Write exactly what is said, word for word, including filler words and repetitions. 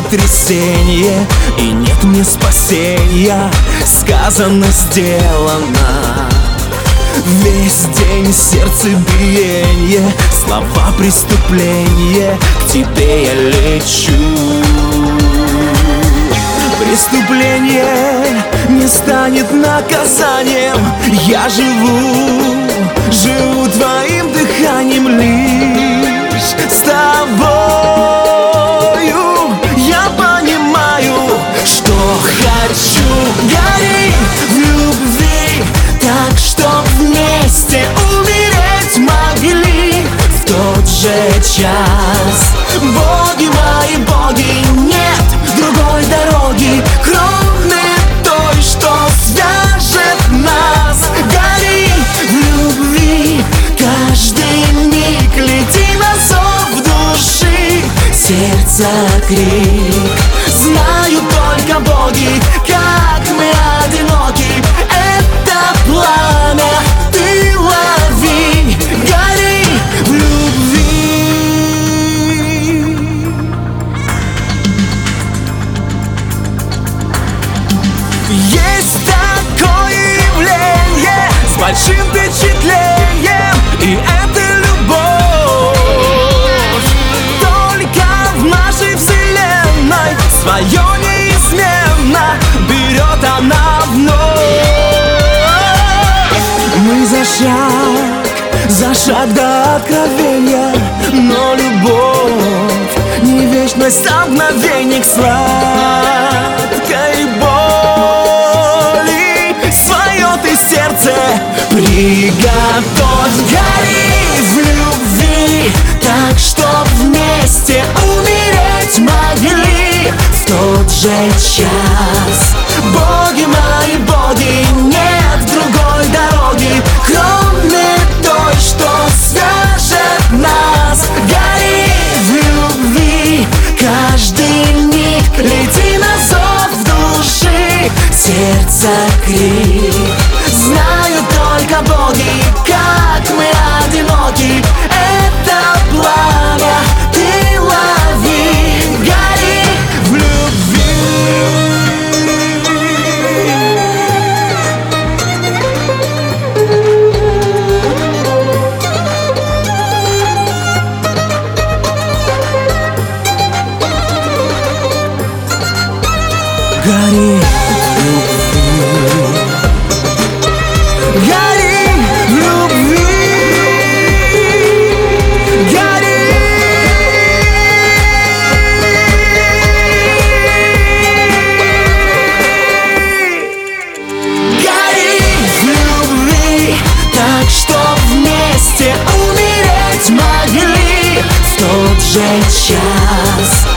землетрясение, и нет мне спасения. Сказано, сделано. Весь день сердцебиение, слова преступления, к тебе я лечу. Преступление не станет наказанием. Я живу, живу твоим дыханием лишь с тобою. Я понимаю, что хочу. Гори в любви так, чтоб вместе умереть могли в тот же час. Боги мои, боги, нет другой дороги, кроме той, что свяжет нас. Гори в любви каждый миг, лети на зов души, сердца крик. Знают только боги, как мы одиноки. Это пламя ты лови. Гори в любви. Есть такое явление с большим впечатлением, и это любовь. Только в нашей вселенной свое неизменно берет она вновь. Мы за шаг, за шаг до откровения, но любовь не вечность, а мгновенье к сладкой боли. Свое ты сердце приготовь. Гори в любви так, чтоб вместе умереть могли в тот же час. Боги мои, боги, нет другой дороги, кроме той, что свяжет нас. Гори в любви каждый миг, лети на зов души, сердца крик. Знают только боги, как мы одиноки. Это пламя ты лови. Гори в любви. Гори в любви. Гори в любви. Гори. Гори в любви так, чтоб вместе умереть могли в тот же час.